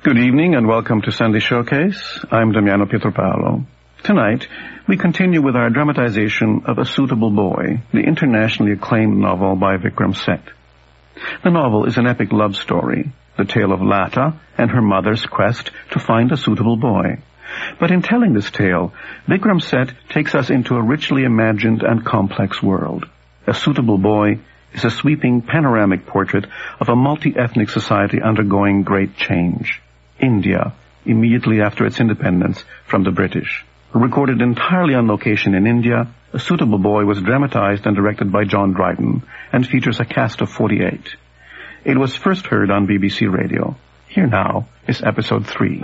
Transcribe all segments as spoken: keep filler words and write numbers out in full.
Good evening and welcome to Sunday Showcase. I'm Damiano Pietropaolo. Tonight, we continue with our dramatization of A Suitable Boy, the internationally acclaimed novel by Vikram Seth. The novel is an epic love story, the tale of Lata and her mother's quest to find a suitable boy. But in telling this tale, Vikram Seth takes us into a richly imagined and complex world. A Suitable Boy is a sweeping panoramic portrait of a multi-ethnic society undergoing great change. India, immediately after its independence from the British. Recorded entirely on location in India, A Suitable Boy was dramatized and directed by John Dryden and features a cast of forty-eight. It was first heard on B B C Radio. Here now is episode three.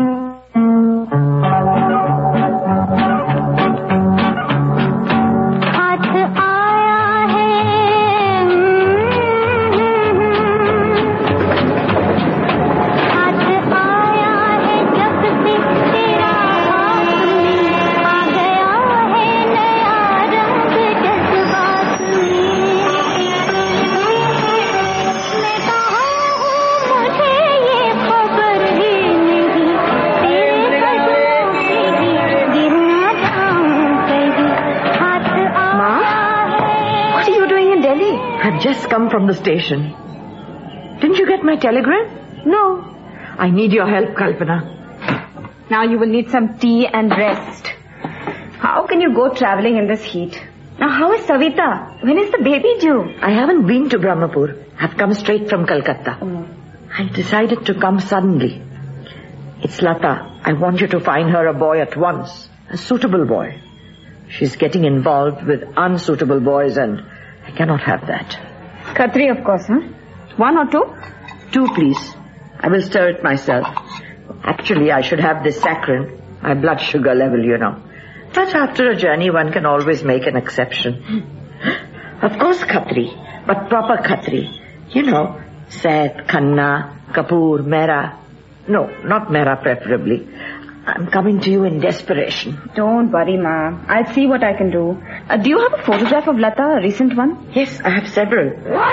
Just come from the station. Didn't you get my telegram? No. I need your help, Kalpana. Now you will need some tea and rest. How can you go traveling in this heat? Now how is Savita? When is the baby due? I haven't been to Brahmapur. I've come straight from Calcutta. Oh. I decided to come suddenly. It's Lata. I want you to find her a boy at once. A suitable boy. She's getting involved with unsuitable boys and I cannot have that. Khatri, of course, huh? One or two? Two, please. I will stir it myself. Actually, I should have this saccharin. My blood sugar level, you know. But after a journey, one can always make an exception. Of course, Khatri. But proper Khatri. You know, Seth, Khanna, Kapoor, Mehra. No, not Mehra preferably. I'm coming to you in desperation. Don't worry, Ma. I'll see what I can do. Uh, do you have a photograph of Lata, a recent one? Yes, I have several.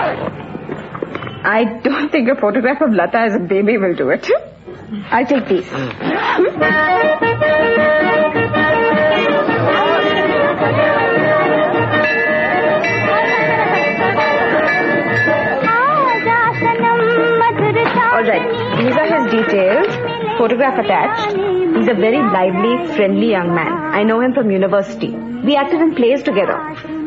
I don't think a photograph of Lata as a baby will do it. I'll take these. All right, these are his details. Photograph attached. He's a very lively, friendly young man. I know him from university. We acted in plays together.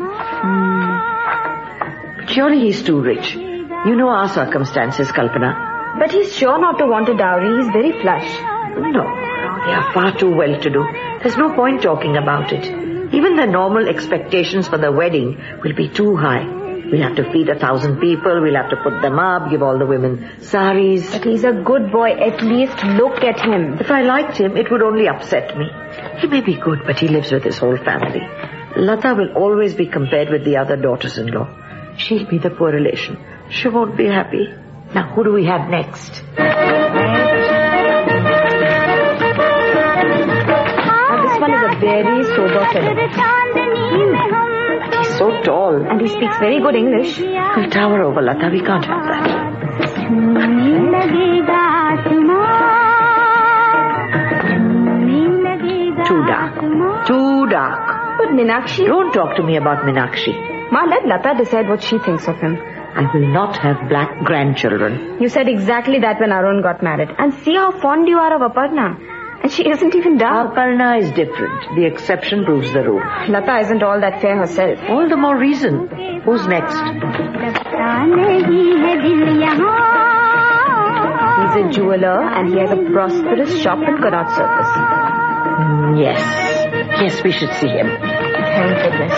Hmm. Surely he's too rich. You know our circumstances, Kalpana. But he's sure not to want a dowry. He's very flush. No, they are far too well-to-do. There's no point talking about it. Even the normal expectations for the wedding will be too high. We'll have to feed a thousand people, we'll have to put them up, give all the women saris. But he's a good boy, at least look at him. If I liked him, it would only upset me. He may be good, but he lives with his whole family. Lata will always be compared with the other daughters-in-law. She'll be the poor relation. She won't be happy. Now, who do we have next? Now, this one is a very sober fellow. He's so tall. And he speaks very good English. He'll tower over Lata. We can't have that. Too dark. Too dark. But Meenakshi... Don't talk to me about Meenakshi. Ma, let Lata decide what she thinks of him. I will not have black grandchildren. You said exactly that when Arun got married. And see how fond you are of Aparna. And she isn't even dark. Aparna is different. The exception proves the rule. Lata isn't all that fair herself. All the more reason. Who's next? He's a jeweler and he has a prosperous shop in Connaught Circus. Mm, yes. Yes, we should see him. Thank goodness.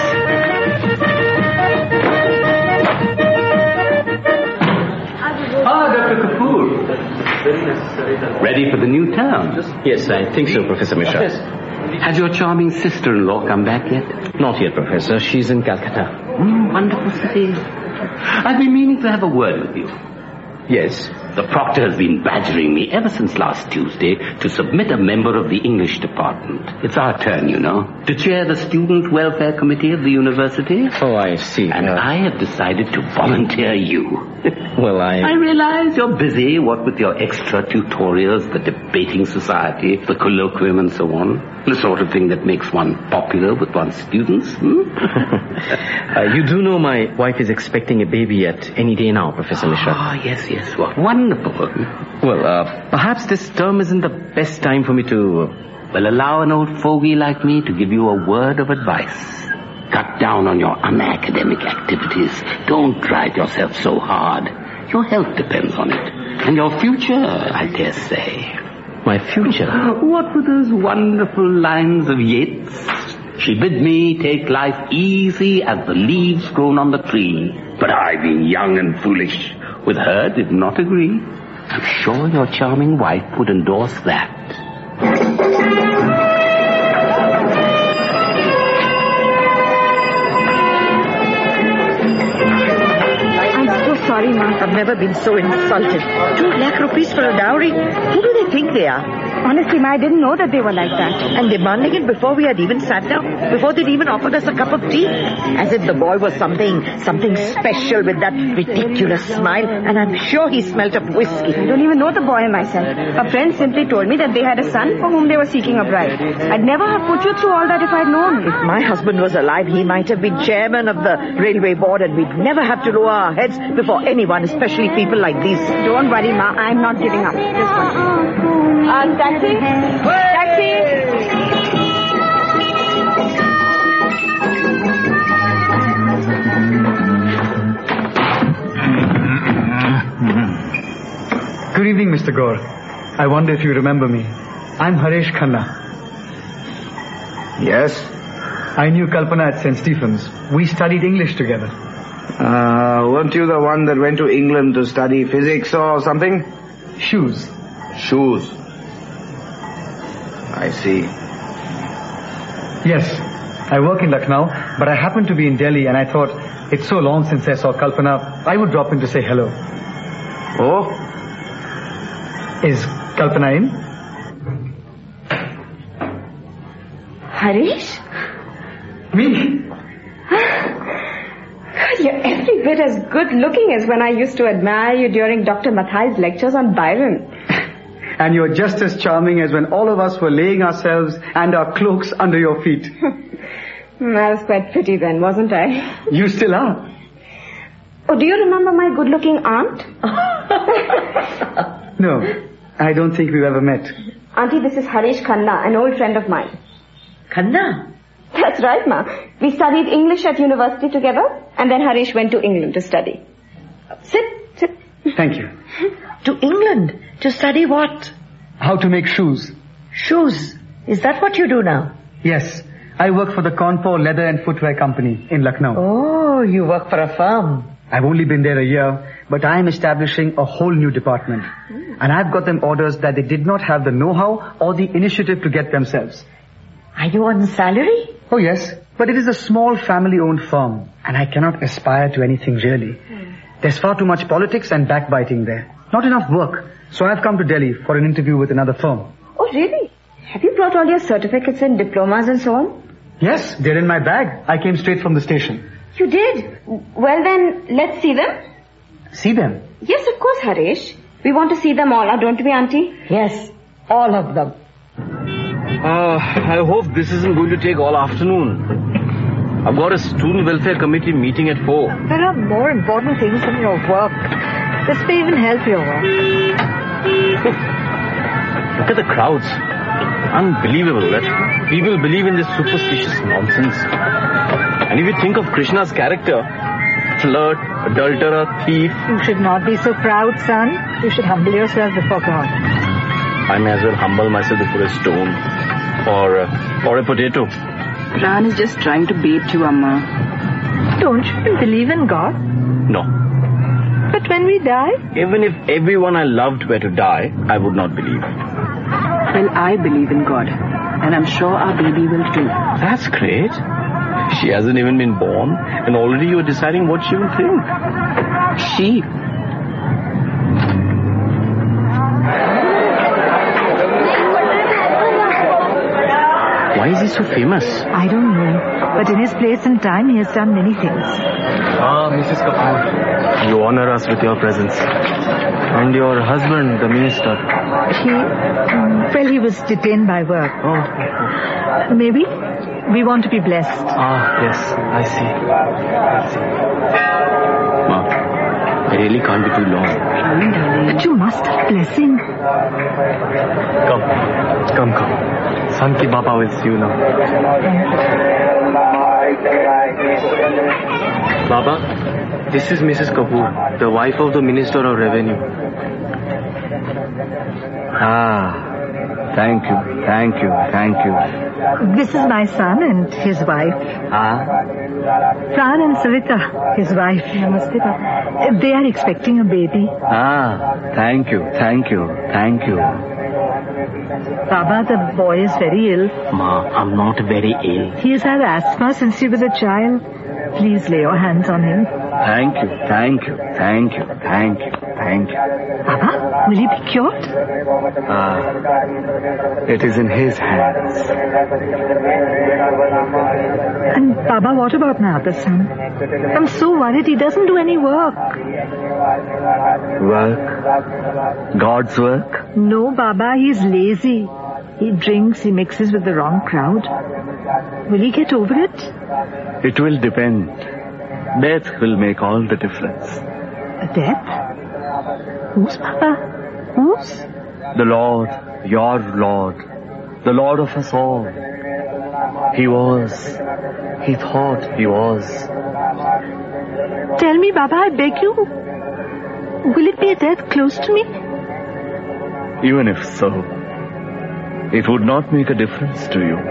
Ah, Doctor Kapoor. Ready for the new town? Yes, I think so, Professor Mishra. Yes. Has your charming sister-in-law come back yet? Not yet, Professor. She's in Calcutta. Mm, wonderful city. I've been meaning to have a word with you. Yes? The proctor has been badgering me ever since last Tuesday to submit a member of the English department. It's our turn, you know, to chair the Student Welfare Committee of the university. Oh, I see. And uh, I have decided to volunteer you. Well, I... I realize you're busy, what with your extra tutorials, the debating society, the colloquium and so on. The sort of thing that makes one popular with one's students. Hmm? uh, you do know my wife is expecting a baby at any day now, Professor Mishra. Ah, yes, yes. What wonderful. Well, uh, perhaps this term isn't the best time for me to... Uh... Well, allow an old fogey like me to give you a word of advice. Cut down on your unacademic activities. Don't drive yourself so hard. Your health depends on it. And your future, I dare say. My future? What were those wonderful lines of Yeats? She bid me take life easy as the leaves grown on the tree. But I, being young and foolish, with her did not agree. I'm sure your charming wife would endorse that. Sorry, Ma. I've never been so insulted. Two lakh rupees for a dowry? Who do they think they are? Honestly, Ma, I didn't know that they were like that. And demanding it before we had even sat down, before they'd even offered us a cup of tea. As if the boy was something, something special with that ridiculous smile. And I'm sure he smelt of whiskey. I don't even know the boy myself. A friend simply told me that they had a son for whom they were seeking a bride. I'd never have put you through all that if I'd known. If my husband was alive, he might have been chairman of the railway board and we'd never have to lower our heads before anyone, especially people like these. Don't worry, Ma. I'm not giving up. Just one. Uh, taxi? Taxi? Good evening, Mister Gaur. I wonder if you remember me. I'm Haresh Khanna. Yes? I knew Kalpana at Saint Stephen's. We studied English together. Uh, weren't you the one that went to England to study physics or something? Shoes. Shoes. I see. Yes, I work in Lucknow, but I happen to be in Delhi and I thought it's so long since I saw Kalpana, I would drop in to say hello. Oh? Is Kalpana in? Harish? Me? You're every bit as good looking as when I used to admire you during Doctor Mathai's lectures on Byron. And you're just as charming as when all of us were laying ourselves and our cloaks under your feet. I was quite pretty then, wasn't I? You still are. Oh, do you remember my good-looking aunt? No, I don't think we've ever met. Auntie, this is Haresh Khanna, an old friend of mine. Khanna? That's right, Ma. We studied English at university together, and then Haresh went to England to study. Sit, sit. Thank you. To England? To study what? How to make shoes. Shoes? Is that what you do now? Yes. I work for the Confor Leather and Footwear Company in Lucknow. Oh, you work for a firm. I've only been there a year, but I am establishing a whole new department. Mm. And I've got them orders that they did not have the know-how or the initiative to get themselves. Are you on salary? Oh, yes. But it is a small family-owned firm, and I cannot aspire to anything really. Mm. There's far too much politics and backbiting there. Not enough work. So I've come to Delhi for an interview with another firm. Oh, really? Have you brought all your certificates and diplomas and so on? Yes, they're in my bag. I came straight from the station. You did? Well then, let's see them. See them? Yes, of course, Haresh. We want to see them all, don't we, Auntie? Yes, all of them. Uh, I hope this isn't going to take all afternoon. I've got a student welfare committee meeting at four. There are more important things than your work. This may even help your work. Look at the crowds. Unbelievable that people believe in this superstitious nonsense. And if you think of Krishna's character, flirt, adulterer, thief... You should not be so proud, son. You should humble yourself before God. I may as well humble myself before a stone. Or, uh, or a potato. Ran is just trying to bait you, Amma. Don't you believe in God? No. But when we die? Even if everyone I loved were to die, I would not believe. Well, I believe in God. And I'm sure our baby will too. That's great. She hasn't even been born, and already you're deciding what she will think. She? Why is he so famous? I don't know. But in his place and time, he has done many things. Ah, Missus Kapoor. You honor us with your presence. And your husband, the minister. He, um, well, he was detained by work. Oh. Maybe. We want to be blessed. Ah, yes. I see. I see. Ma, I really can't be too long. But you must have blessing. Come. Come, come. Santi Baba will see you now. Baba, this is Missus Kapoor, the wife of the Minister of Revenue. Ah, thank you, thank you, thank you. This is my son and his wife. Ah? Pran and Savita, his wife. Namaste, Papa. They are expecting a baby. Ah, thank you, thank you, thank you. Baba, the boy is very ill. Ma, I'm not very ill. He has had asthma since he was a child. Please lay your hands on him. Thank you, thank you, thank you, thank you, thank you. Baba, will he be cured? Ah, it is in his hands. And Baba, what about my other son? I'm so worried he doesn't do any work. Work? God's work? No, Baba, he's lazy. He drinks, he mixes with the wrong crowd. Will he get over it? It will depend. Death will make all the difference. Death? Whose, Papa? Whose? The Lord, your Lord, the Lord of us all. He was, he thought he was. Tell me, Baba, I beg you. Will it be a death close to me? Even if so, it would not make a difference to you.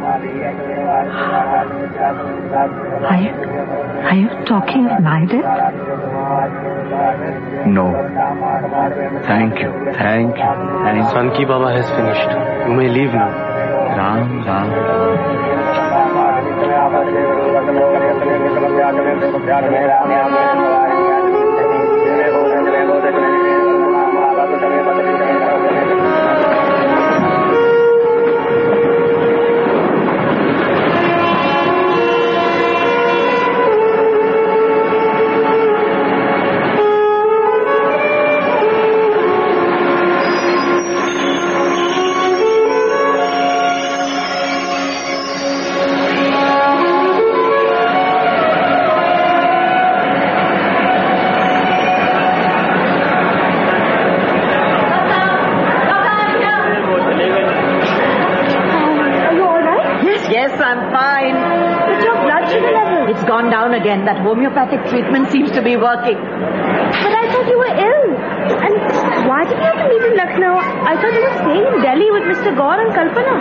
Are you, are you talking of my death? No. Thank you, thank you, thank you. Sanki Baba has finished. You may leave now. Ram, Ram, Ram. Again, that homeopathic treatment seems to be working. But I thought you were ill. And why did you have to meet in Lucknow? I thought you were staying in Delhi with Mister Gaur and Kalpana.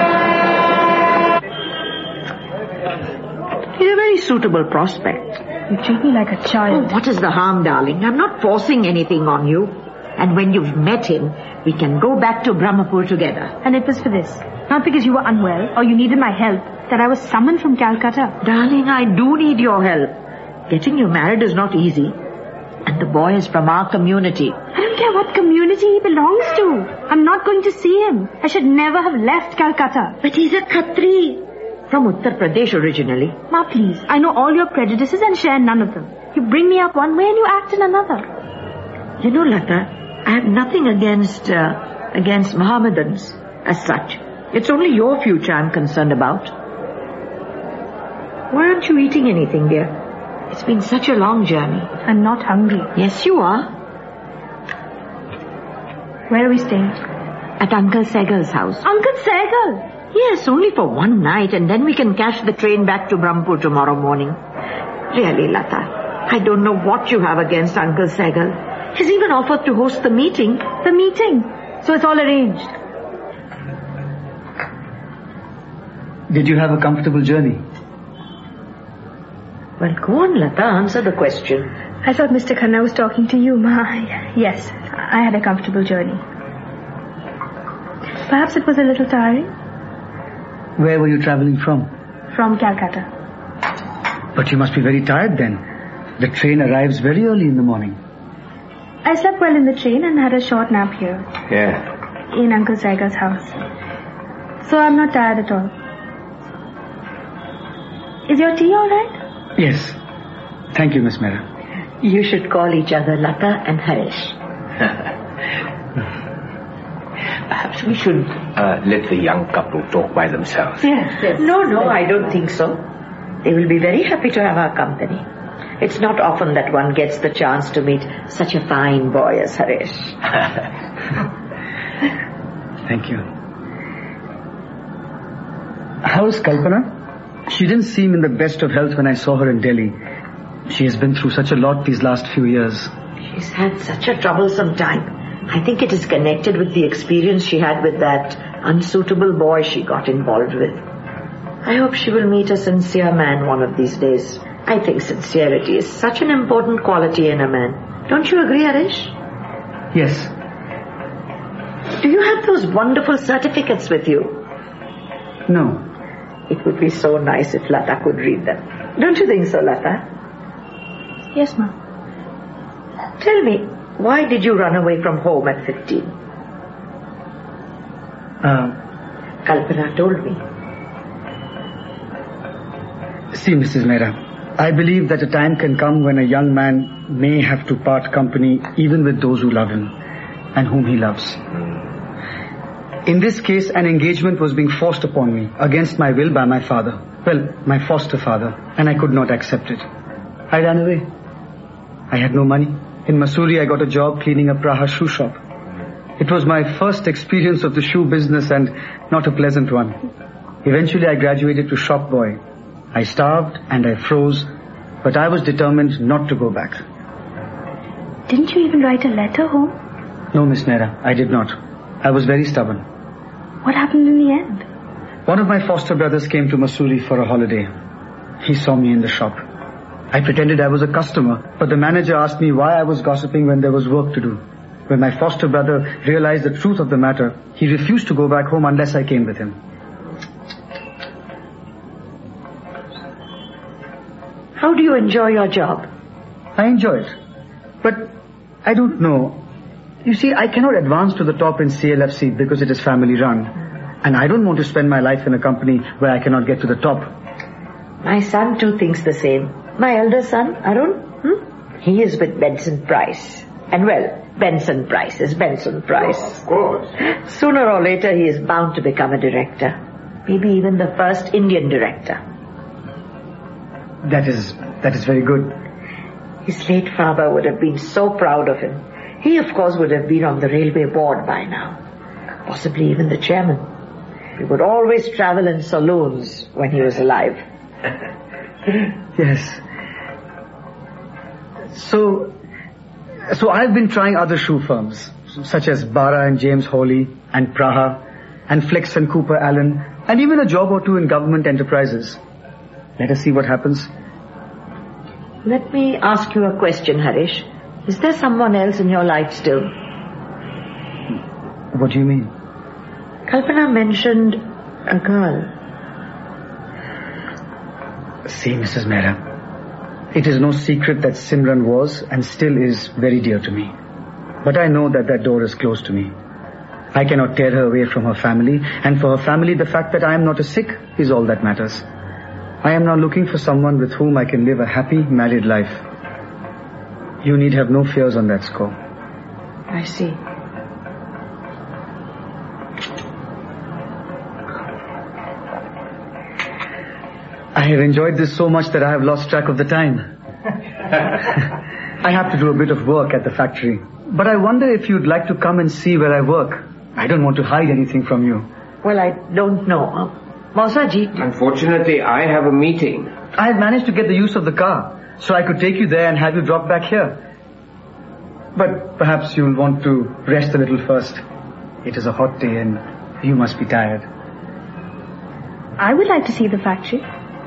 He's a very suitable prospect. You treat me like a child. Oh, what is the harm, darling? I'm not forcing anything on you. And when you've met him, we can go back to Brahmapur together. And it was for this. Not because you were unwell or you needed my help that I was summoned from Calcutta. Darling, I do need your help. Getting you married is not easy. And the boy is from our community. I don't care what community he belongs to. I'm not going to see him. I should never have left Calcutta. But he's a Khatri. From Uttar Pradesh originally. Ma, please. I know all your prejudices and share none of them. You bring me up one way and you act in another. You know, Lata, I have nothing against, uh, against Mohammedans as such. It's only your future I'm concerned about. Why aren't you eating anything, dear? It's been such a long journey. I'm not hungry. Yes, you are. Where are we staying? At Uncle Segal's house. Uncle Segal? Yes, only for one night, and then we can catch the train back to Brahmapur tomorrow morning. Really, Lata, I don't know what you have against Uncle Segal. He's even offered to host the meeting. The meeting? So it's all arranged. Did you have a comfortable journey? Well, go on, Lata, answer the question. I thought Mister Khanna was talking to you, Ma. Yes, I had a comfortable journey. Perhaps it was a little tiring. Where were you traveling from? From Calcutta. But you must be very tired then. The train arrives very early in the morning. I slept well in the train and had a short nap here. Yeah. In Uncle Segal's house. So I'm not tired at all. Is your tea all right? Yes. Thank you, Miss Mehra. You should call each other Lata and Harish. Perhaps we should uh, let the young couple talk by themselves. Yes, yes. No, no, I don't think so. They will be very happy to have our company. It's not often that one gets the chance to meet such a fine boy as Harish. Thank you. How's Kalpana? She didn't seem in the best of health when I saw her in Delhi. She has been through such a lot these last few years. She's had such a troublesome time. I think it is connected with the experience she had with that unsuitable boy she got involved with. I hope she will meet a sincere man one of these days. I think sincerity is such an important quality in a man. Don't you agree, Harish? Yes. Do you have those wonderful certificates with you? No. It would be so nice if Lata could read them. Don't you think so, Lata? Yes, ma'am. Tell me, why did you run away from home at fifteen? Uh, Kalpana told me. See, Missus Mehra, I believe that a time can come when a young man may have to part company even with those who love him and whom he loves. In this case, an engagement was being forced upon me against my will by my father. Well, my foster father, and I could not accept it. I ran away. I had no money. In Mussoorie, I got a job cleaning a Praha shoe shop. It was my first experience of the shoe business and not a pleasant one. Eventually, I graduated to shop boy. I starved and I froze, but I was determined not to go back. Didn't you even write a letter home? No, Miss Mehra, I did not. I was very stubborn. What happened in the end? One of my foster brothers came to Mussoorie for a holiday. He saw me in the shop. I pretended I was a customer, but the manager asked me why I was gossiping when there was work to do. When my foster brother realized the truth of the matter, he refused to go back home unless I came with him. How do you enjoy your job? I enjoy it, but I don't know. You see, I cannot advance to the top in C L F C because it is family run. And I don't want to spend my life in a company where I cannot get to the top. My son too thinks the same. My elder son, Arun, hmm? he is with Benson Price. And well, Benson Price is Benson Price. Oh, of course. Sooner or later he is bound to become a director. Maybe even the first Indian director. That is, that is very good. His late father would have been so proud of him. He, of course, would have been on the railway board by now. Possibly even the chairman. He would always travel in saloons when he was alive. Yes. So, so I've been trying other shoe firms, such as Bara and James Hawley, and Praha, and Flex and Cooper Allen, and even a job or two in government enterprises. Let us see what happens. Let me ask you a question, Harish. Is there someone else in your life still? What do you mean? Kalpana mentioned a girl. See, Missus Mehra, it is no secret that Simran was and still is very dear to me. But I know that that door is closed to me. I cannot tear her away from her family, and for her family, the fact that I am not a Sikh is all that matters. I am now looking for someone with whom I can live a happy married life. You need have no fears on that score. I see. I have enjoyed this so much that I have lost track of the time. I have to do a bit of work at the factory. But I wonder if you'd like to come and see where I work. I don't want to hide anything from you. Well, I don't know. Mausaji. Unfortunately, I have a meeting. I have managed to get the use of the car, so I could take you there and have you drop back here. But perhaps you'll want to rest a little first. It is a hot day and you must be tired. I would like to see the factory.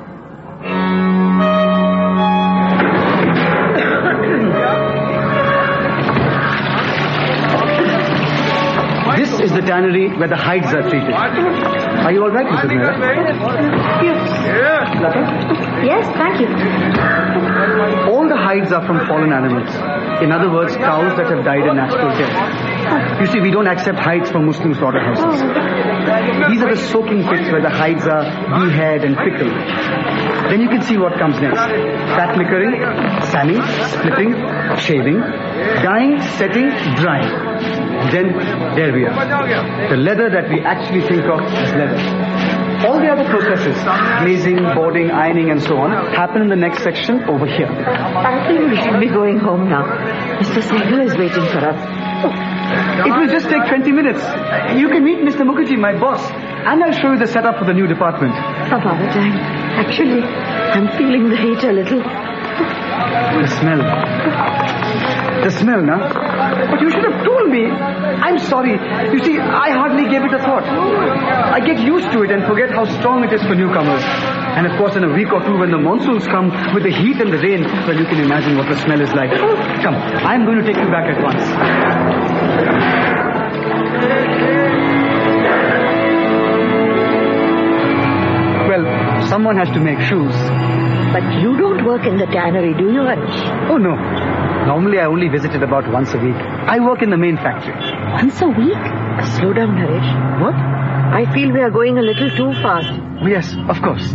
This is the tannery where the hides are treated. Are you all right, Missus Mehra? Yes. Lata? Yes, thank you. All the hides are from fallen animals. In other words, cows that have died a natural death. You see, we don't accept hides from Muslim slaughterhouses. These are the soaking pits where the hides are de-haired and pickled. Then you can see what comes next. Fat liquoring, salming, splitting, shaving, dyeing, setting, drying. Then there we are. The leather that we actually think of as leather. All the other processes, glazing, boarding, ironing and so on, happen in the next section over here. I think we should be going home now. Mister Sehgal is waiting for us. It will just take twenty minutes. You can meet Mister Mukherjee, my boss, and I'll show you the setup for the new department. Papa, but I'm, actually, I'm feeling the heat a little. The smell. The smell, now. But you should have told me. I'm sorry. You see, I hardly gave it a thought. I get used to it and forget how strong it is for newcomers. And of course, in a week or two when the monsoons come with the heat and the rain, well, you can imagine what the smell is like. Come, I'm going to take you back at once. Well, someone has to make shoes. But you don't work in the tannery, do you, Harish? Oh, no. Normally, I only visit it about once a week. I work in the main factory. Once a week? Slow down, Harish. What? I feel we are going a little too fast. Yes, of course.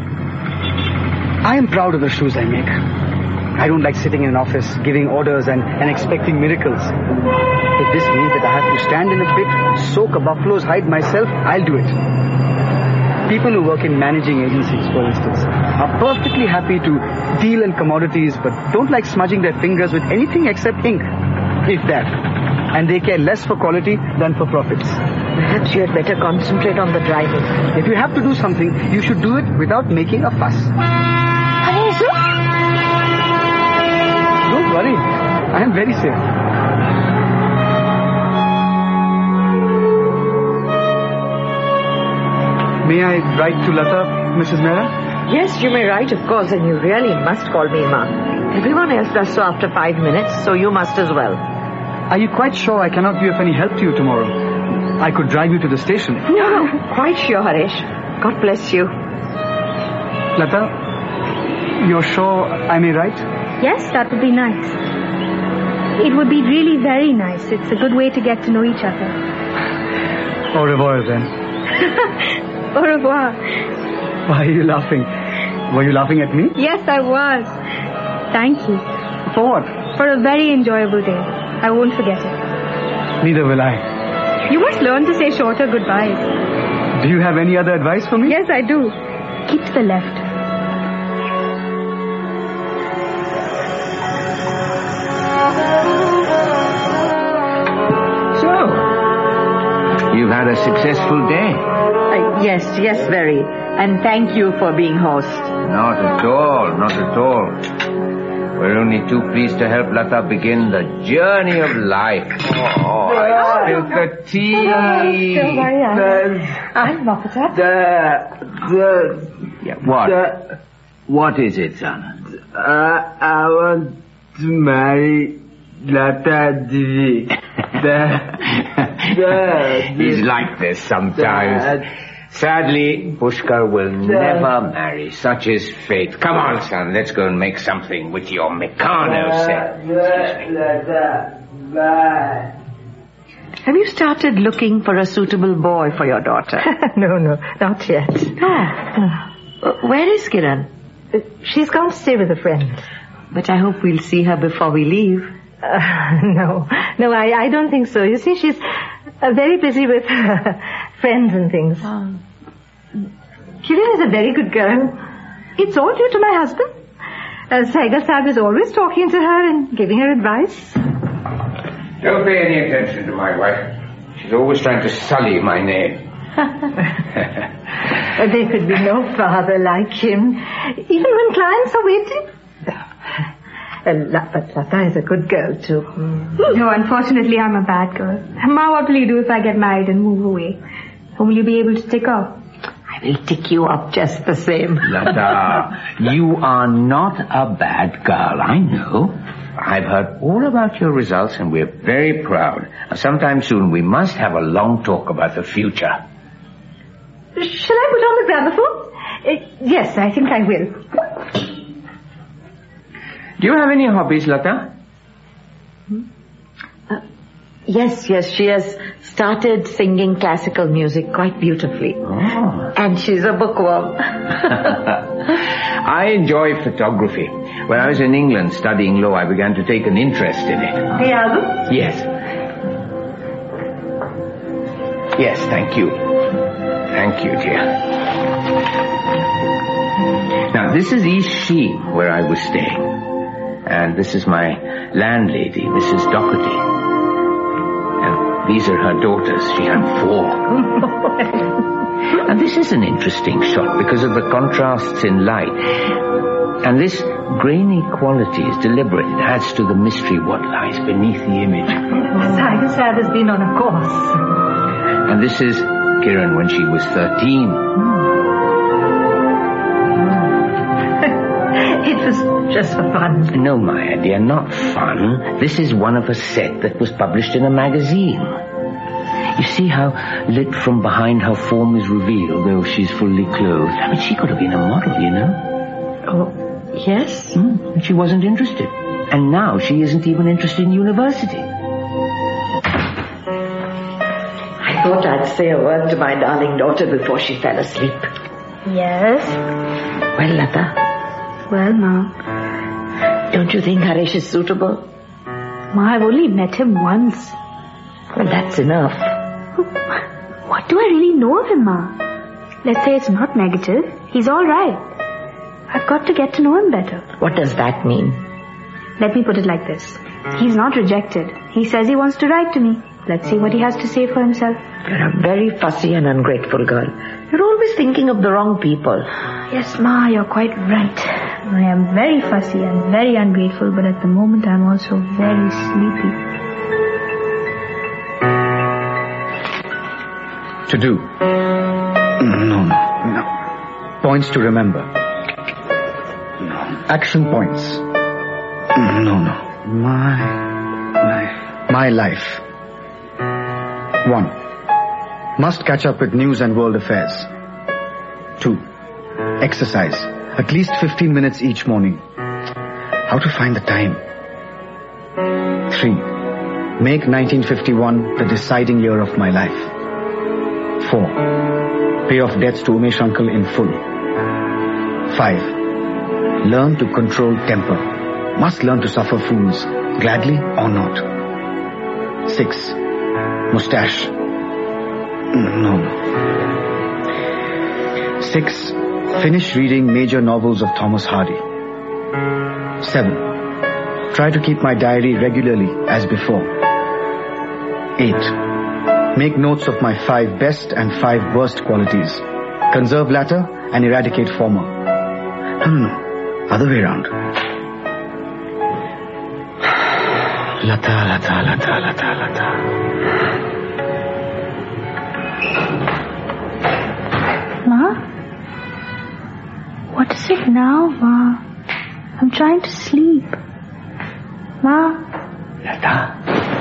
I am proud of the shoes I make. I don't like sitting in an office, giving orders and, and expecting miracles. If this means that I have to stand in a pit, soak a buffalo's hide myself, I'll do it. People who work in managing agencies, for instance, are perfectly happy to deal in commodities but don't like smudging their fingers with anything except ink, if that. And they care less for quality than for profits. Perhaps you had better concentrate on the driving. If you have to do something, you should do it without making a fuss. Don't worry. I am very safe. May I write to Lata, Missus Mehra? Yes, you may write, of course, and you really must call me Ma. Everyone else does so after five minutes, so you must as well. Are you quite sure I cannot be of any help to you tomorrow? I could drive you to the station. No, no, quite sure, Harish. God bless you. Lata, you're sure I may write? Yes, that would be nice. It would be really very nice. It's a good way to get to know each other. Au revoir, then. Au revoir. Why are you laughing? Were you laughing at me? Yes, I was. Thank you. For what? For a very enjoyable day. I won't forget it. Neither will I. You must learn to say shorter goodbyes. Do you have any other advice for me? Yes, I do. Keep to the left. So, you've had a successful day. Uh, yes, yes, very. And thank you for being host. Not at all, not at all. We're only too pleased to help Lata begin the journey of life. Oh, I spilt the tea. Don't worry, I'm, I'm not at The, the, yeah, what? The, what is it, son? Uh, I want to marry Lata Devi. the, the, He's like this sometimes. The, Sadly, Pushkar will never marry. Such is fate. Come on, son. Let's go and make something with your Meccano set. Have you started looking for a suitable boy for your daughter? no, no, not yet. Ah. Uh, where is Kiran? Uh, she's gone to stay with a friend. But I hope we'll see her before we leave. Uh, no, no, I, I don't think so. You see, she's uh, very busy with friends and things. Oh. Kiran is a very good girl. It's all due to my husband. Uh, Sehgal Sahib is always talking to her and giving her advice. Don't pay any attention to my wife. She's always trying to sully my name. There could be no father like him, even when clients are waiting. Uh, but Lata is a good girl, too. Mm. No, unfortunately, I'm a bad girl. Ma, what will you do if I get married and move away? Or will you be able to tick off? I will tick you up just the same. Lata, you are not a bad girl, I know. I've heard all about your results and we're very proud. Sometime soon we must have a long talk about the future. Shall I put on the gramophone? Uh, yes, I think I will. Do you have any hobbies, Lata? Uh, Yes, yes, she has started singing classical music quite beautifully. Oh. And she's a bookworm. I enjoy photography. When I was in England studying law, I began to take an interest in it. The album? Yes. Yes, thank you. Thank you, dear. Now, this is East Sheen, where I was staying. And this is my landlady, Missus Doherty. And these are her daughters. She had four. And this is an interesting shot because of the contrasts in light. And this grainy quality is deliberate. It adds to the mystery what lies beneath the image. Sagar has been on a course. And this is Kiran when she was thirteen. It was just for fun. No, Maya, dear, not fun. This is one of a set that was published in a magazine. You see how lit from behind her form is revealed, though she's fully clothed. I mean, she could have been a model, you know. Oh, yes? Mm, but she wasn't interested. And now she isn't even interested in university. I thought I'd say a word to my darling daughter before she fell asleep. Yes? Well, Lata. Well, Ma. Don't you think Harish is suitable? Ma, I've only met him once. Well, that's enough. What do I really know of him, Ma? Let's say it's not negative. He's all right. I've got to get to know him better. What does that mean? Let me put it like this. He's not rejected. He says he wants to write to me. Let's see what he has to say for himself. You're a very fussy and ungrateful girl. You're always thinking of the wrong people. Yes, Ma, you're quite right. I am very fussy and very ungrateful, but at the moment I'm also very sleepy. To do. No, no, no. Points to remember. No. Action points. No, no. My, my, my life. One. Must catch up with news and world affairs. Two. Exercise. At least fifteen minutes each morning. How to find the time? Three. Make nineteen fifty-one the deciding year of my life. Four. Pay off debts to Umesh uncle in full. Five. Learn to control temper. Must learn to suffer fools, gladly or not. Six. Mustache. No, no. Six. Finish reading major novels of Thomas Hardy. Seven. Try to keep my diary regularly as before. Eight. Make notes of my five best and five worst qualities. Conserve latter and eradicate former. No, no, no. Other way around. Lata, lata, lata, lata, lata. Ma? What is it now, Ma? I'm trying to sleep. Ma? Lata?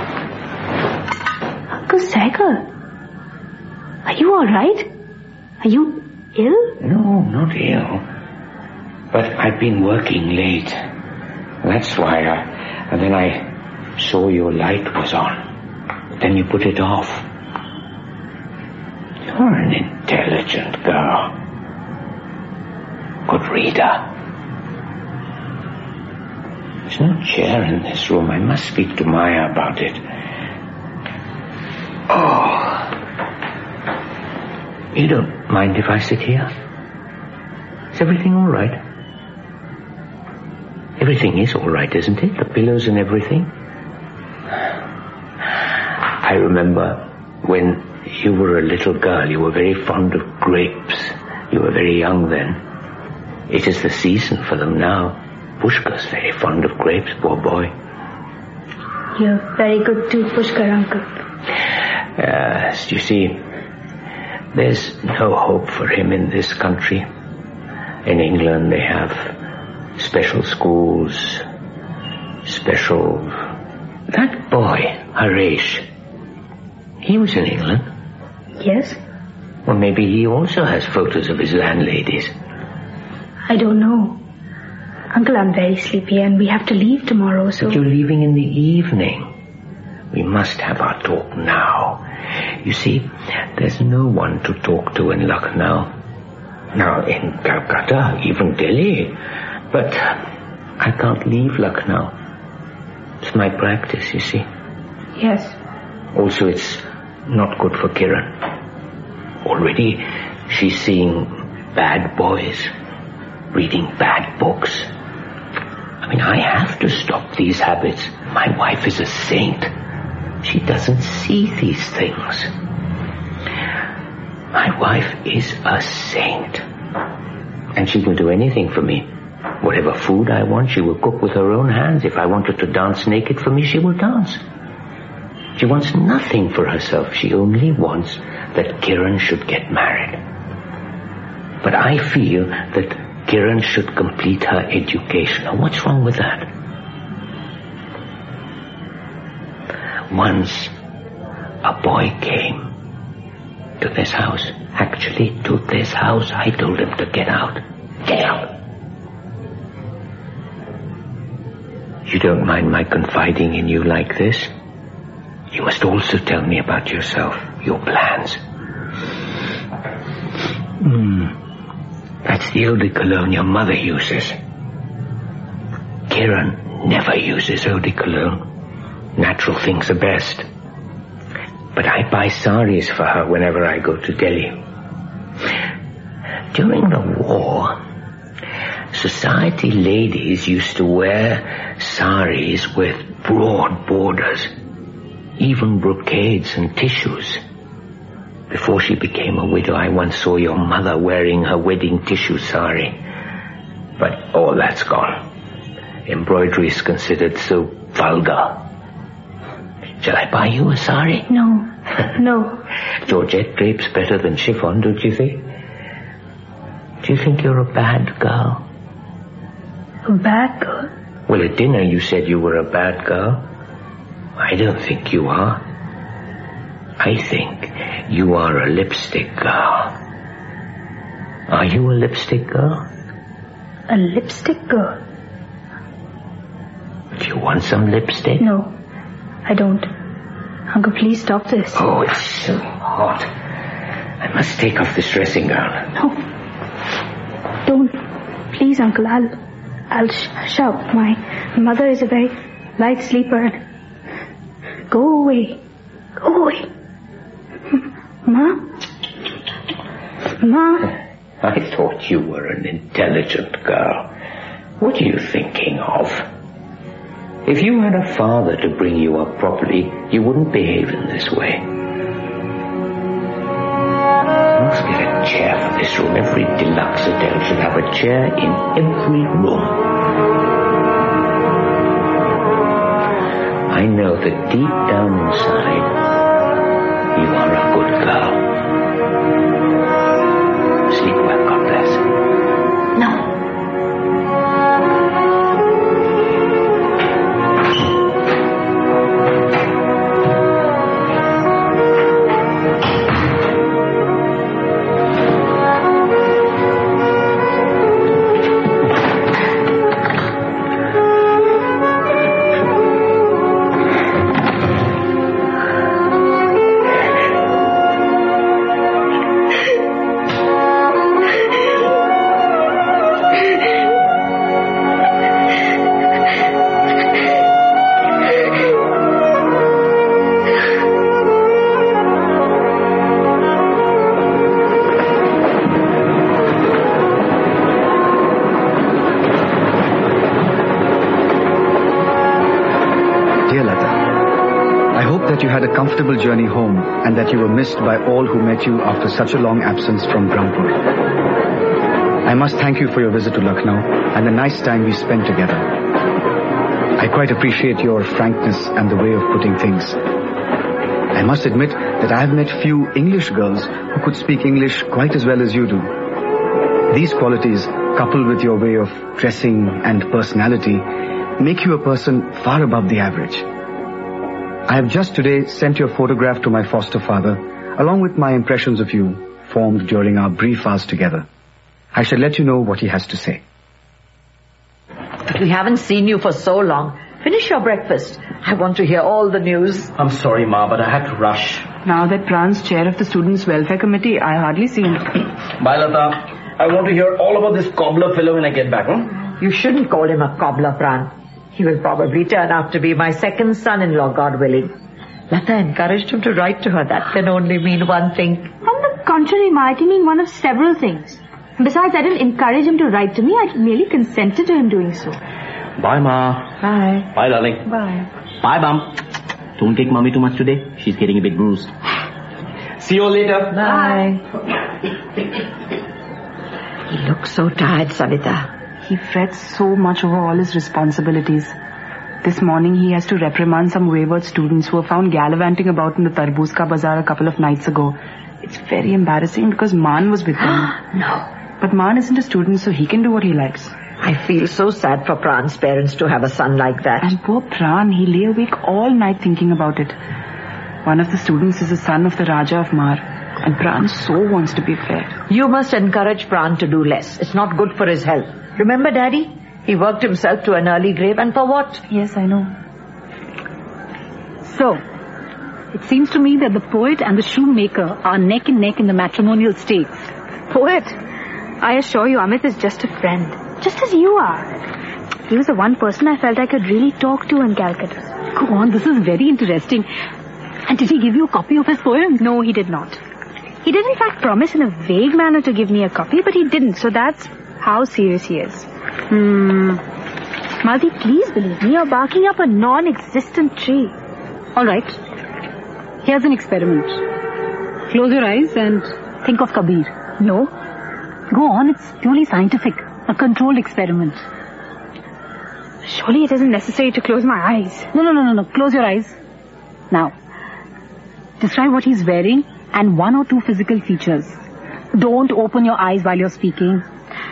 Uncle Sagar? Are you all right? Are you ill? No, not ill. But I've been working late. That's why I... And then I saw your light was on. Then you put it off. You're an intelligent girl. Good reader. There's no chair in this room. I must speak to Maya about it. Oh. You don't mind if I sit here? Is everything all right? Everything is all right, isn't it? The pillows and everything? I remember when you were a little girl, you were very fond of grapes. You were very young then. It is the season for them now. Pushkar's very fond of grapes, poor boy. You're very good too, Pushkar, uncle. Yes, you see, there's no hope for him in this country. In England they have special schools, special... That boy, Harish, he was in England. Yes? Well, maybe he also has photos of his landladies. I don't know. Uncle, I'm very sleepy and we have to leave tomorrow, so... But you're leaving in the evening. We must have our talk now. You see, there's no one to talk to in Lucknow. Now, in Calcutta, even Delhi. But I can't leave Lucknow. It's my practice, you see. Yes. Also, it's not good for Kiran. Already, she's seeing bad boys, reading bad books. I mean, I have to stop these habits. My wife is a saint. She doesn't see these things. My wife is a saint. And she will do anything for me. Whatever food I want, she will cook with her own hands. If I want her to dance naked for me, she will dance. She wants nothing for herself. She only wants that Kiran should get married. But I feel that Kiran should complete her education. Now, what's wrong with that? Once, a boy came to this house. Actually, to this house. I told him to get out. Get out. You don't mind my confiding in you like this? You must also tell me about yourself, your plans. Hmm. That's the eau de cologne your mother uses. Kiran never uses eau de cologne. Natural things are best. But I buy saris for her whenever I go to Delhi. During the war, society ladies used to wear saris with broad borders, even brocades and tissues. Before she became a widow, I once saw your mother wearing her wedding tissue sari. But all that's gone. Embroidery is considered so vulgar. Shall I buy you a sari? No. No. Georgette drapes better than chiffon, don't you think? Do you think you're a bad girl? A bad girl? Well, at dinner you said you were a bad girl. I don't think you are. I think you are a lipstick girl. Are you a lipstick girl? A lipstick girl? Do you want some lipstick? No, I don't. Uncle, please stop this. Oh, it's so hot. I must take off this dressing gown. No. Don't. Please, Uncle, I'll... I'll sh- shout. My mother is a very light sleeper. Go away. Go away. Ma? Ma? I thought you were an intelligent girl. What are you thinking of? If you had a father to bring you up properly, you wouldn't behave in this way. I must get a chair for this room. Every deluxe hotel should have a chair in every room. I know that deep down inside, you are a good girl. Sleep well, God bless. No. Comfortable journey home, and that you were missed by all who met you after such a long absence from Brahmpur. I must thank you for your visit to Lucknow and the nice time we spent together. I quite appreciate your frankness and the way of putting things. I must admit that I have met few English girls who could speak English quite as well as you do. These qualities, coupled with your way of dressing and personality, make you a person far above the average. I have just today sent your photograph to my foster father, along with my impressions of you, formed during our brief hours together. I shall let you know what he has to say. But we haven't seen you for so long. Finish your breakfast. I want to hear all the news. I'm sorry, Ma, but I had to rush. Now that Pran's chair of the Students' Welfare Committee, I hardly see him. Bye, Lata. I want to hear all about this cobbler fellow when I get back, huh? You shouldn't call him a cobbler, Pran. He will probably turn out to be my second son-in-law, God willing. Lata encouraged him to write to her. That can only mean one thing. On the contrary, Ma, it can mean one of several things. Besides, I didn't encourage him to write to me. I merely consented to him doing so. Bye, Ma. Bye. Bye, darling. Bye. Bye, Bum. Don't take Mommy too much today. She's getting a bit bruised. See you later. Bye. He looks so tired, Savita. He frets so much over all his responsibilities. This morning he has to reprimand some wayward students who were found gallivanting about in the Tarboos Ka Bazaar a couple of nights ago. It's very embarrassing because Maan was with them. No. But Maan isn't a student, so he can do what he likes. I feel so sad for Pran's parents to have a son like that. And poor Pran, he lay awake all night thinking about it. One of the students is a son of the Raja of Mar, and Pran so wants to be fair. You must encourage Pran to do less. It's not good for his health. Remember, Daddy? He worked himself to an early grave, and for what? Yes, I know. So, it seems to me that the poet and the shoemaker are neck and neck in the matrimonial stakes. Poet? I assure you, Amit is just a friend. Just as you are. He was the one person I felt I could really talk to in Calcutta. Go on, this is very interesting. And did he give you a copy of his poem? No, he did not. He did in fact promise in a vague manner to give me a copy, but he didn't, so that's how serious he is. Hmm. Malti, please believe me, you're barking up a non-existent tree. All right. Here's an experiment. Close your eyes and think of Kabir. No. Go on, it's purely scientific. A controlled experiment. Surely it isn't necessary to close my eyes. No, no, no, no, no. Close your eyes. Now, describe what he's wearing and one or two physical features. Don't open your eyes while you're speaking.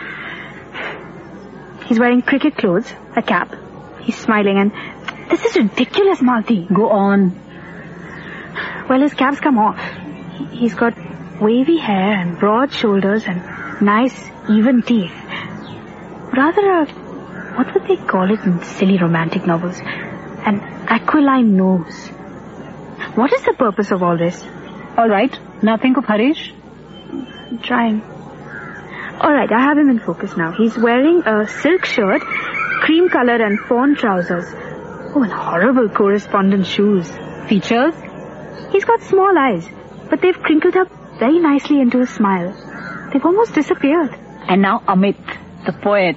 He's wearing cricket clothes, a cap. He's smiling and... This is ridiculous, Malti. Go on. Well, his cap's come off. He's got wavy hair and broad shoulders and nice, even teeth. Rather a... What would they call it in silly romantic novels? An aquiline nose. What is the purpose of all this? All right. Now think of Harish. I'm trying. All right, I have him in focus now. He's wearing a silk shirt, cream color and fawn trousers. Oh, and horrible correspondent shoes. Features? He's got small eyes, but they've crinkled up very nicely into a smile. They've almost disappeared. And now Amit, the poet.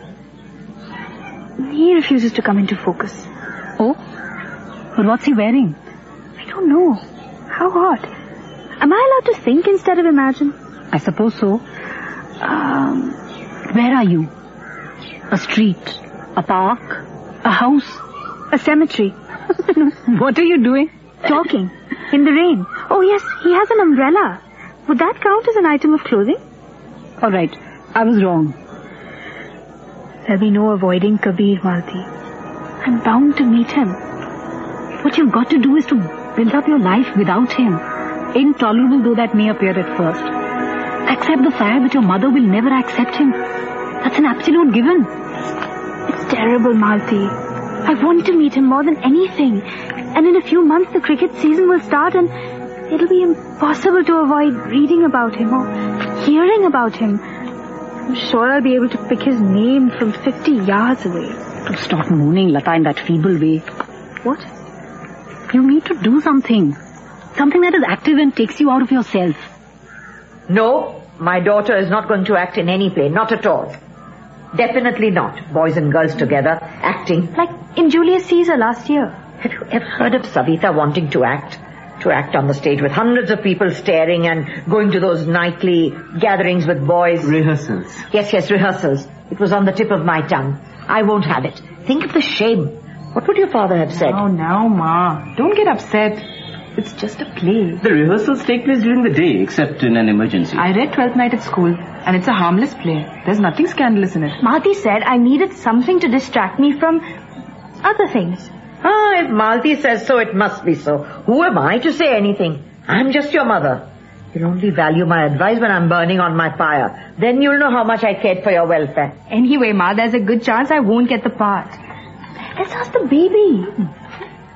He refuses to come into focus. Oh? But what's he wearing? I don't know. How odd. Am I allowed to think instead of imagine? I suppose so. Um, where are you? A street? A park? A house? A cemetery. What are you doing? Talking. In the rain. Oh yes, he has an umbrella. Would that count as an item of clothing? All right. I was wrong. There'll be no avoiding Kabir, Malti. I'm bound to meet him. What you've got to do is to build up your life without him. Intolerable though that may appear at first. Accept the fact that your mother will never accept him. That's an absolute given. It's terrible, Malti. I want to meet him more than anything. And in a few months the cricket season will start and it'll be impossible to avoid reading about him or hearing about him. I'm sure I'll be able to pick his name from fifty yards away. Don't stop mooning, Lata, in that feeble way. What? You need to do something. Something that is active and takes you out of yourself. No, my daughter is not going to act in any play. Not at all. Definitely not. Boys and girls together, acting. Like in Julius Caesar last year. Have you ever heard of Savita wanting to act? To act on the stage with hundreds of people staring and going to those nightly gatherings with boys. Rehearsals. Yes, yes, rehearsals. It was on the tip of my tongue. I won't have it. Think of the shame. What would your father have said? Oh, now, Ma. Don't get upset. It's just a play. The rehearsals take place during the day, except in an emergency. I read Twelfth Night at school, and it's a harmless play. There's nothing scandalous in it. Malti said I needed something to distract me from other things. Ah, if Malti says so, it must be so. Who am I to say anything? I'm just your mother. You'll only value my advice when I'm burning on my fire. Then you'll know how much I cared for your welfare. Anyway, Ma, there's a good chance I won't get the part. Let's ask the baby.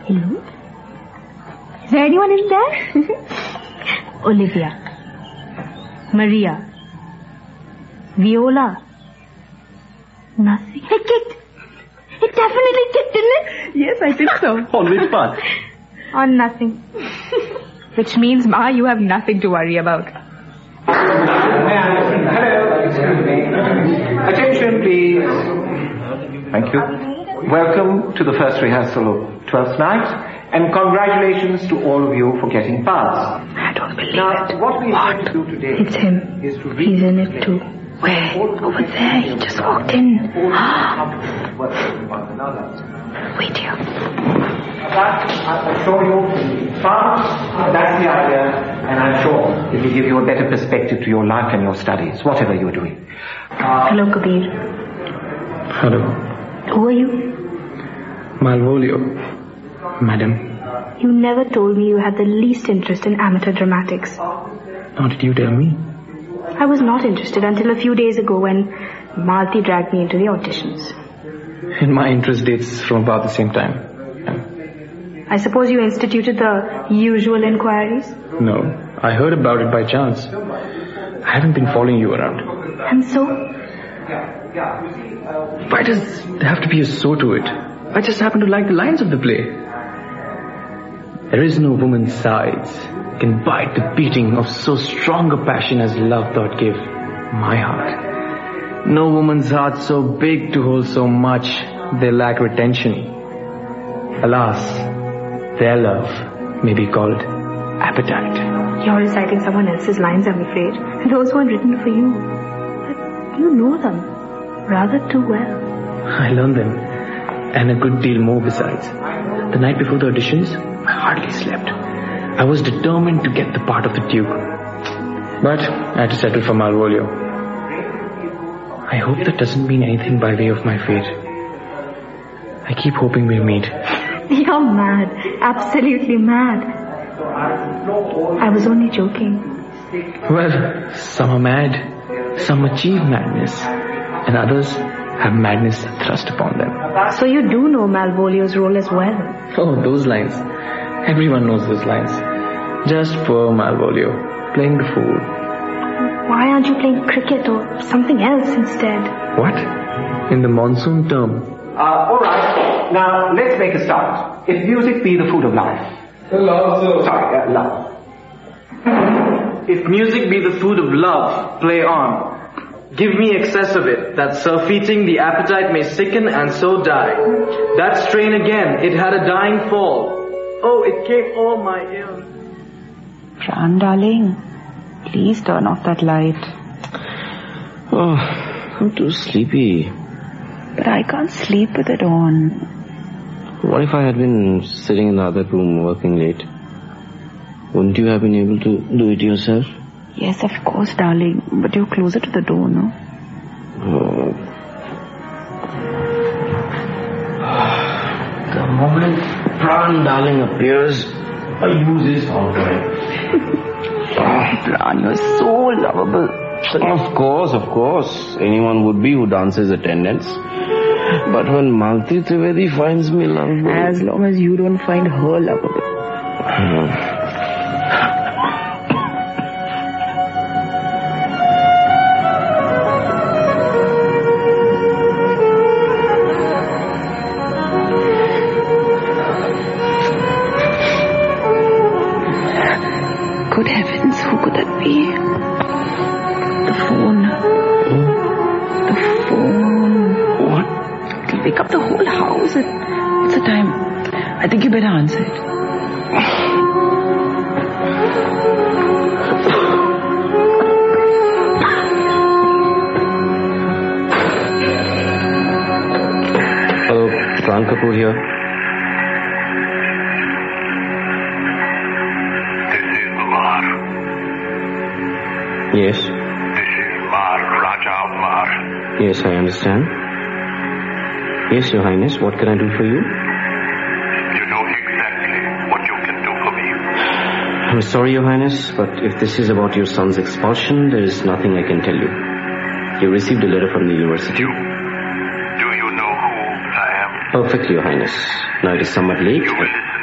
Hello? Is there anyone in there? Olivia. Maria. Viola. Nothing. It kicked. It definitely kicked, didn't it? Yes, I think so. On which part? On nothing. Which means, Ma, you have nothing to worry about. Attention, please. Thank you. Welcome to the first rehearsal of Twelfth Night, and congratulations to all of you for getting past. I don't believe now, it. What we have to do today It's him. is to He's in it too. Where? Over there. He just walked in. Wait here. That, I'm sure you found, that's the idea, and I'm sure it will give you a better perspective to your life and your studies, whatever you're doing. Uh, Hello, Kabir. Hello. Who are you? Malvolio. Madam. You never told me you had the least interest in amateur dramatics. How did you tell me? I was not interested until a few days ago when Malti dragged me into the auditions. And my interest dates from about the same time. I suppose you instituted the usual inquiries? No, I heard about it by chance. I haven't been following you around. And so? Why does there have to be a so to it? I just happen to like the lines of the play. There is no woman's sides can bite the beating of so strong a passion as love thought give my heart. No woman's heart so big to hold so much they lack retention. Alas, their love may be called appetite. You're reciting someone else's lines, I'm afraid. Those weren't written for you. But you know them rather too well. I learned them, and a good deal more besides. The night before the auditions, I hardly slept. I was determined to get the part of the Duke. But I had to settle for Malvolio. I hope that doesn't mean anything by way of my fate. I keep hoping we'll meet. You're mad. Absolutely mad. I was only joking. Well, some are mad, some achieve madness, and others have madness thrust upon them. So you do know Malvolio's role as well? Oh, those lines. Everyone knows those lines. Just poor Malvolio, playing the fool. Why aren't you playing cricket or something else instead? What? In the monsoon term? Uh, alright, now let's make a start. If music be the food of life. Love, sir. Sorry, uh, love. If music be the food of love, play on. Give me excess of it, that surfeiting the appetite may sicken and so die. That strain again, it had a dying fall. Oh, it came all my ill. Pran, darling, please turn off that light. Oh, I'm too sleepy. But I can't sleep with it on. What if I had been sitting in the other room working late? Wouldn't you have been able to do it yourself? Yes, of course, darling. But you're closer to the door, no? Oh. The moment Pran, darling, appears, I use his hotline. Pran, you're so lovable. Of course, of course. Anyone would be who dances attendance. But when Malti Trivedi finds me lovable... As long as you don't find her lovable. Hmm. Good heavens, who could that be? The phone. Hmm? The phone. What? It'll wake up the whole house. It, what's the time? I think you better answer it. Hello, Pran Kapoor here. Yes. This is Mar, Raja Mar. Yes, I understand. Yes, Your Highness, what can I do for you? You know exactly what you can do for me. I'm sorry, Your Highness, but if this is about your son's expulsion, there is nothing I can tell you. You received a letter from the university. Do you know who I am? Perfectly, Your Highness. Now it is somewhat late. You will listen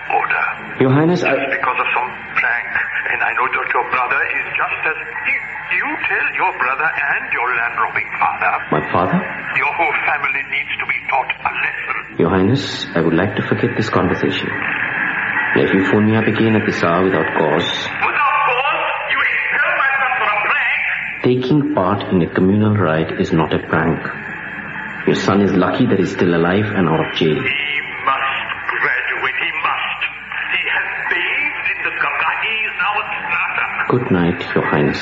order. Your Highness, I... Just because of some prank, and I know that your brother is just as... You, you tell your brother and your land-robbing father. My father? Your whole family needs to be taught a lesson. Your Highness, I would like to forget this conversation. If you phone me up again at this hour without cause... Without cause? You expel my son for a prank? Taking part in a communal rite is not a prank. Your son is lucky that he's still alive and out of jail. He must graduate. He must. He has bathed in the Ganga. He is now a Snatha. Good night, Your Highness.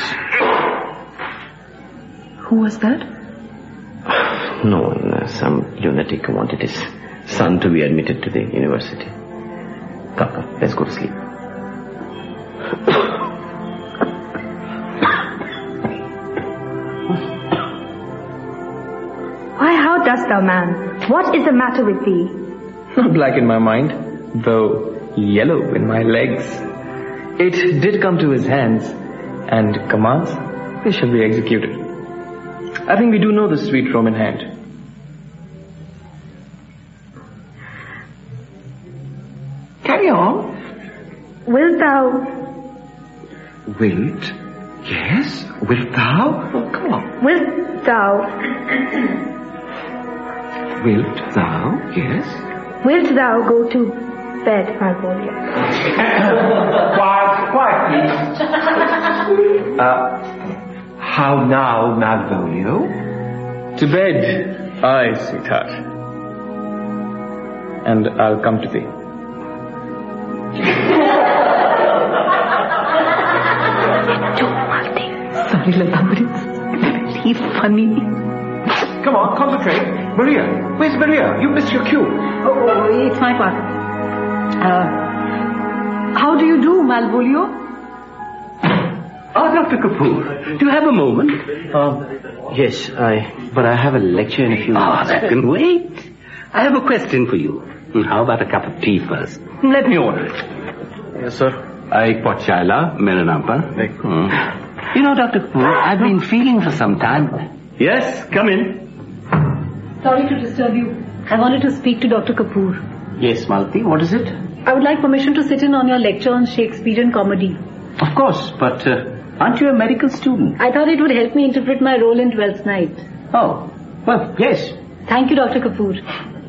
Who was that? No one. Uh, some lunatic who wanted his son to be admitted to the university. Come, come. Let's go to sleep. Why, how dost thou, man? What is the matter with thee? Not black in my mind, though yellow in my legs. It did come to his hands, and commands, they shall be executed. I think we do know the sweet Roman hand. Carry on. Wilt thou? Wilt? Yes? Wilt thou? Oh, come on. Wilt thou? Wilt thou? Yes? Wilt thou go to bed, Malvolio? Quiet, quiet, please. uh, how now, Malvolio? To bed, aye, sweetheart. And I'll come to thee. Sorry, Lata, but it's very funny. Come on, concentrate. Maria, where's Maria? You missed your cue. Oh, oh, it's my part. Uh, how do you do, Malvolio? Oh, Doctor Kapoor, do you have a moment? Um, yes, I... But I have a lecture in a few Oh, minutes. that can wait. I have a question for you. How about a cup of tea first? Let me order it. Yes, sir. I Pochaila, Melanampa. Hmm. You know, Doctor Kapoor, I've been feeling for some time. Yes, come in. Sorry to disturb you. I wanted to speak to Doctor Kapoor. Yes, Malti, what is it? I would like permission to sit in on your lecture on Shakespearean comedy. Of course, but uh, aren't you a medical student? I thought it would help me interpret my role in Twelfth Night. Oh, well, yes. Thank you, Doctor Kapoor.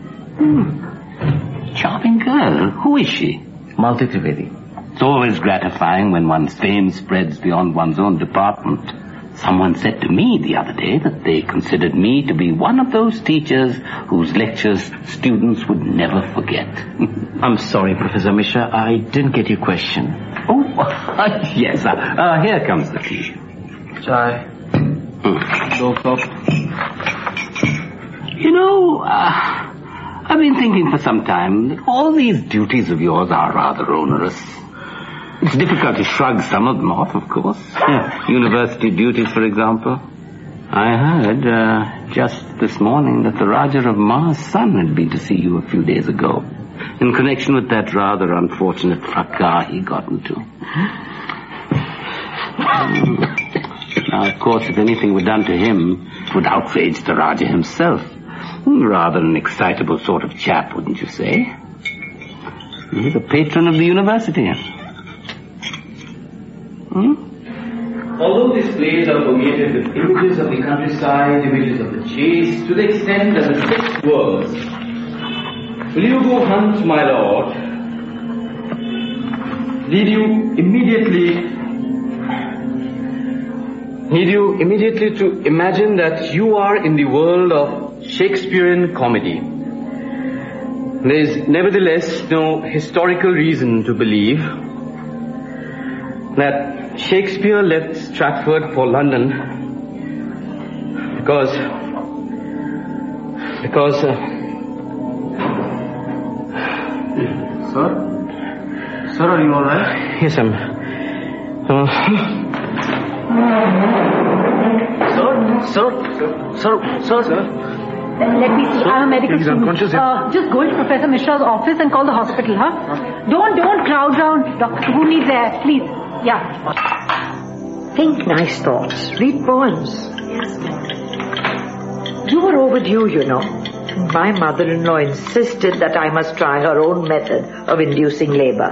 Hmm. Charming girl. Who is she? Malti Trivedi. It's always gratifying when one's fame spreads beyond one's own department. Someone said to me the other day that they considered me to be one of those teachers whose lectures students would never forget. I'm sorry, Professor Mishra, I didn't get your question. Oh, yes. Uh, uh, here comes the tea. Chai. Mm. Low cup. You know, uh, I've been thinking for some time that all these duties of yours are rather onerous. It's difficult to shrug some of them off, of course. Yeah. University duties, for example. I heard uh, just this morning that the Raja of Mars' son had been to see you a few days ago in connection with that rather unfortunate fracas he got into. Mm. Now, of course, if anything were done to him, it would outrage the Raja himself. Rather an excitable sort of chap, wouldn't you say? He's a patron of the university. Hmm? Although these plays are permeated with images of the countryside, images of the chase, to the extent that the six words, will you go hunt, my lord, lead you immediately, lead you immediately to imagine that you are in the world of Shakespearean comedy. There is nevertheless no historical reason to believe that Shakespeare left Stratford for London because because uh, sir sir are you all right? Yes, I'm uh, sir sir sir sir sir Let me see. I'm a medical He's student. unconscious, yeah. Uh, just go into Professor Mishra's office and call the hospital, huh? Don't, don't crowd round. Doctor Who needs air, please. Yeah. Think nice thoughts. Read poems. You were overdue, you know. My mother-in-law insisted that I must try her own method of inducing labor.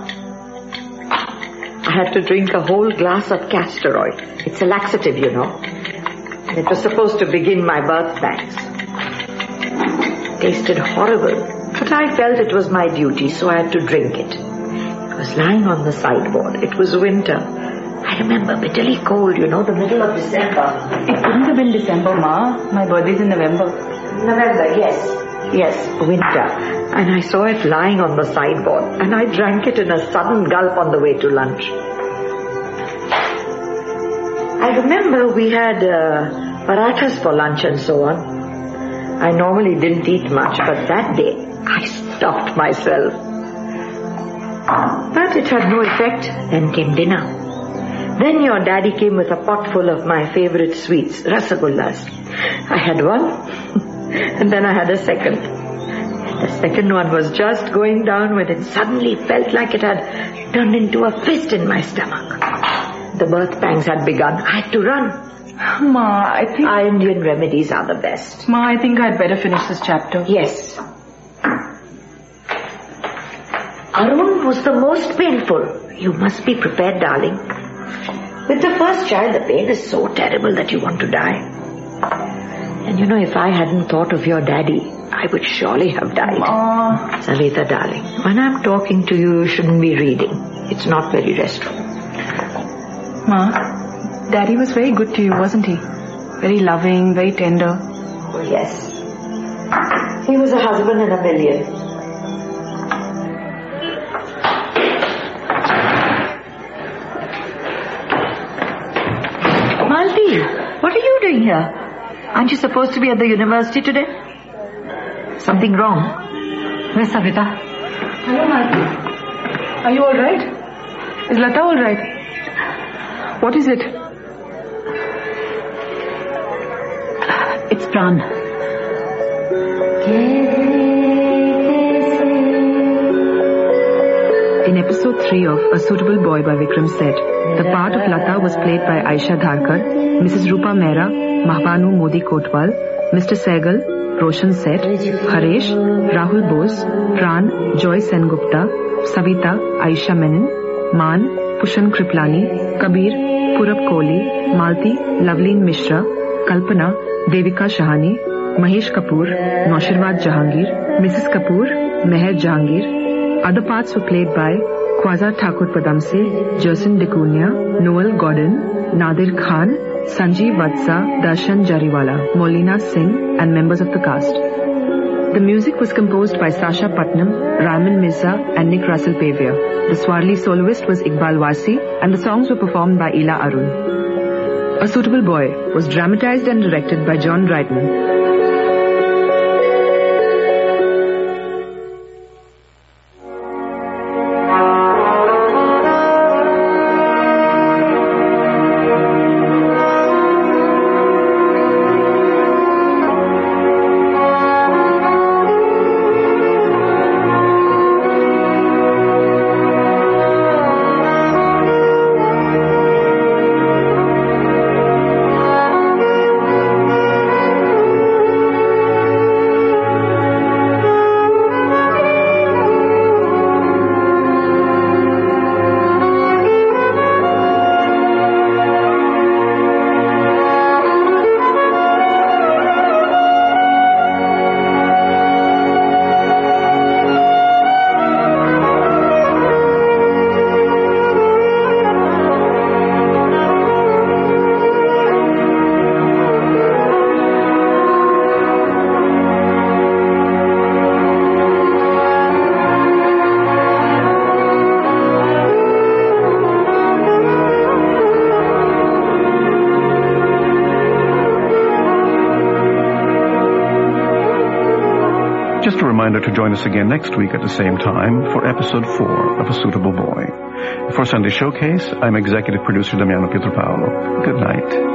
I had to drink a whole glass of castor oil. It's a laxative, you know. And it was supposed to begin my birth pangs. It tasted horrible, but I felt it was my duty, so I had to drink it. It was lying on the sideboard. It was winter. I remember bitterly cold, you know, the middle of December. It couldn't have been December, Ma. My birthday's in November. November, yes. Yes, winter. And I saw it lying on the sideboard, and I drank it in a sudden gulp on the way to lunch. I remember we had uh, parathas for lunch and so on. I normally didn't eat much, but that day I stopped myself. But it had no effect. Then came dinner. Then your daddy came with a pot full of my favorite sweets, rasagullas. I had one, and then I had a second. The second one was just going down when it suddenly felt like it had turned into a fist in my stomach. The birth pangs had begun. I had to run. Ma, I think... Our Indian remedies are the best. Ma, I think I'd better finish this chapter. Yes. Arun was the most painful. You must be prepared, darling. With the first child, the pain is so terrible that you want to die. And you know, if I hadn't thought of your daddy, I would surely have died. Ma. Salita, darling, when I'm talking to you, you shouldn't be reading. It's not very restful. Ma, Daddy was very good to you, wasn't he? Very loving, very tender. Oh, yes. He was a husband in a million. Malti, what are you doing here? Aren't you supposed to be at the university today? Something wrong? Where's Savita? Hello, Malti. Are you all right? Is Lata all right? What is it? It's Pran. In episode three of A Suitable Boy by Vikram Seth, the part of Lata was played by Aisha Dharkar, Missus Rupa Mehra, Mahbanu Modi Kotwal, Mister Sehgal, Roshan Seth, Haresh, Rahul Bose, Pran, Joy Sengupta, Savita, Aisha Menon, Man, Pushan Kriplani, Kabir, Purab Kohli, Malti, Loveleen Mishra, Kalpana, Devika Shahani, Mahesh Kapoor, Naushirwad Jahangir, Missus Kapoor, Meher Jahangir. Other parts were played by Khwaja Thakur Padamse, Jerson Decunia, Noel Gordon, Nadir Khan, Sanjeev Vatsa, Darshan Jariwala, Molina Singh, and members of the cast. The music was composed by Sasha Putnam, Raman Mirza, and Nick Russell Pavia. The Swarli soloist was Iqbal Wasi, and the songs were performed by Ila Arun. A Suitable Boy was dramatized and directed by John Reitman. Just a reminder to join us again next week at the same time for episode four of A Suitable Boy. For Sunday Showcase, I'm executive producer Damiano Pietropaolo. Good night.